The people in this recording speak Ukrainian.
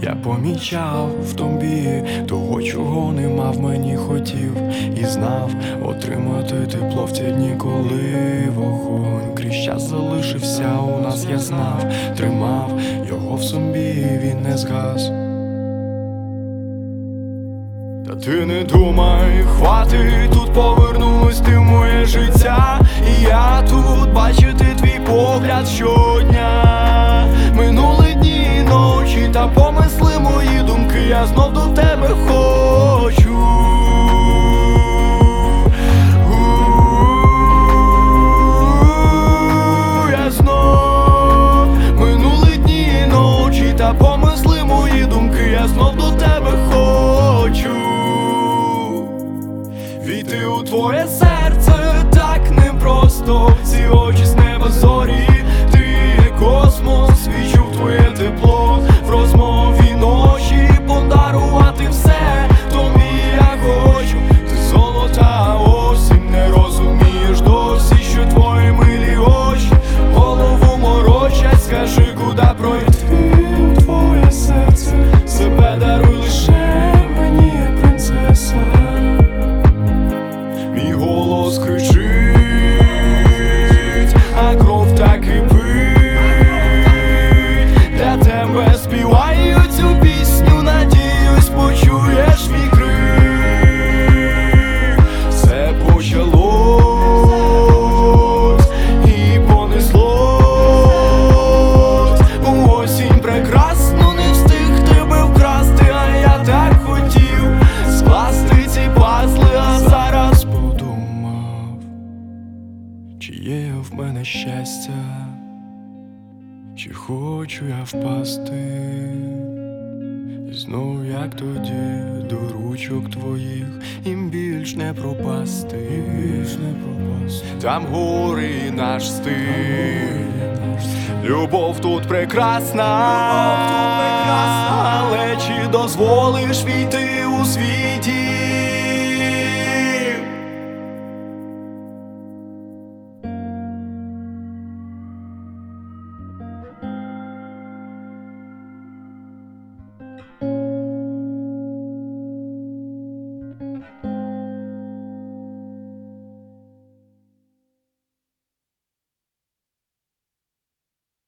Я помічав в тобі того, чого нема в мені хотів, і знав отримати тепло в ті дні, коли вогонь крізь час залишився у нас, я знав, тримав його в собі, він не згас. Та ти не думай, хватить, тут повернусь ти в моє життя, і я тут бачити твій погляд щодня. Минули дні і ночі, та помисли мої думки, я знов до тебе хочу. Я знов, минули дні і ночі, та помисли мої думки, я знов до тебе хочу. Війти у твоє серце так непросто, ці очі з неба зорі, ти є космос, відчув твоє тепло в розмові ночі, подарувати все тобі я хочу. Ти золота осінь, не розумієш досі, що твої милі очі голову морочать, скажи, куди пройти у твоє серце, себе даруй лише мені, як принцеса. Мій голос кричить, а кров так кипить. Для тебе співаю цю пісню, надіюсь, почуєш мій крик. Все почалось і понеслось у осінь прекрасну, не встиг тебе вкрасти, а я так хотів скласти ці пазли, а зараз подумав, чи є в мене щастя, чи хочу я впасти, і знов, як тоді, до ручок твоїх їм більш не пропасти, там гори і наш стиль. Любов тут прекрасна, але чи дозволиш війти у свій дім?